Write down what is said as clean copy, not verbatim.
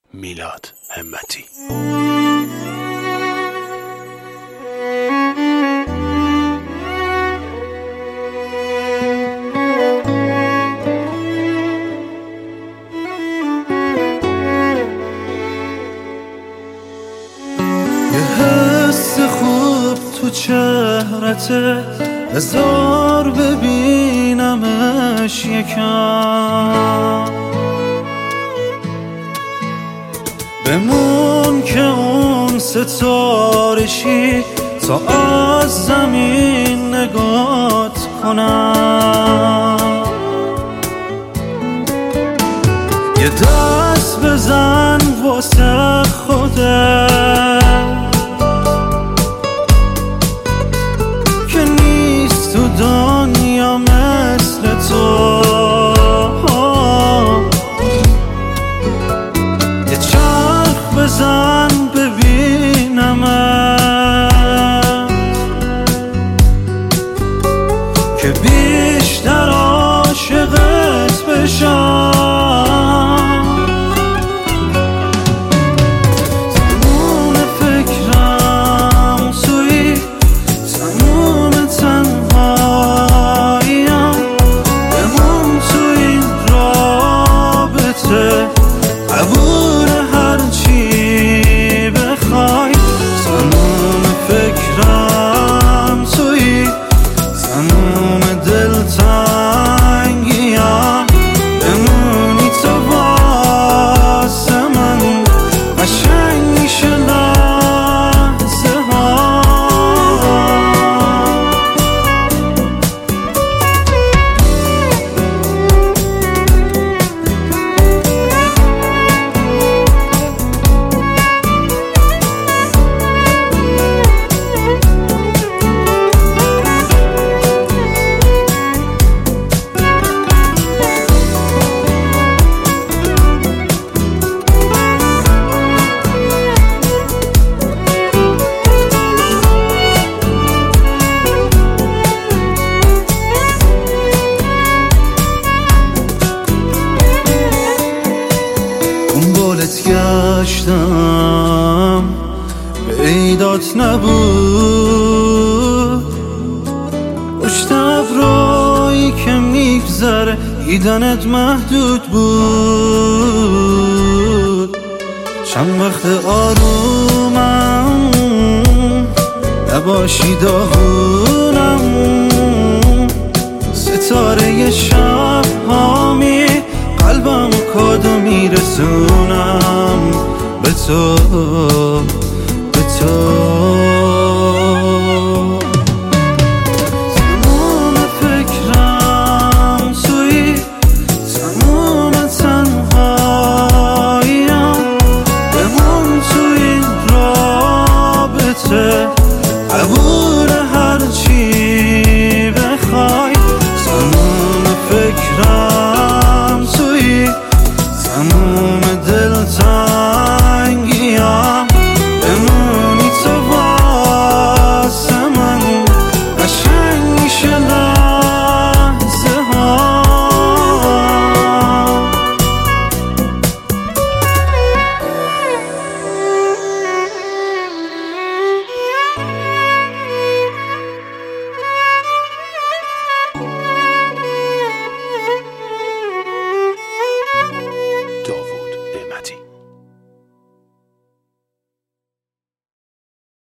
میلاد همتی. یه حس خوب تو چهرته، بذار ببینمش یکم. بمون که اون ستارشی تا از زمین نگات کنم. یه دست بزن واسه خودت که نیست تو دنیا مثل تو. یه چرخ بزن ببینمت که بیشتر عاشقت بشم. تموم فکرم توی، تموم تنهاییم. بمون تو این رابطه، قبول هر چی بخوای. تموم فکرم توی، تموم دلتنگیم. بمونی تو واسه من، قشنگ میشه لحظه ها. دنبالت گشتم پیدات نبود، پشت ابرایی که میگذره دیدنت محدود بود. چند وقت آرومم نباشی داغونم، ستاره شب هامی قلبم کادو میرسونم به تو.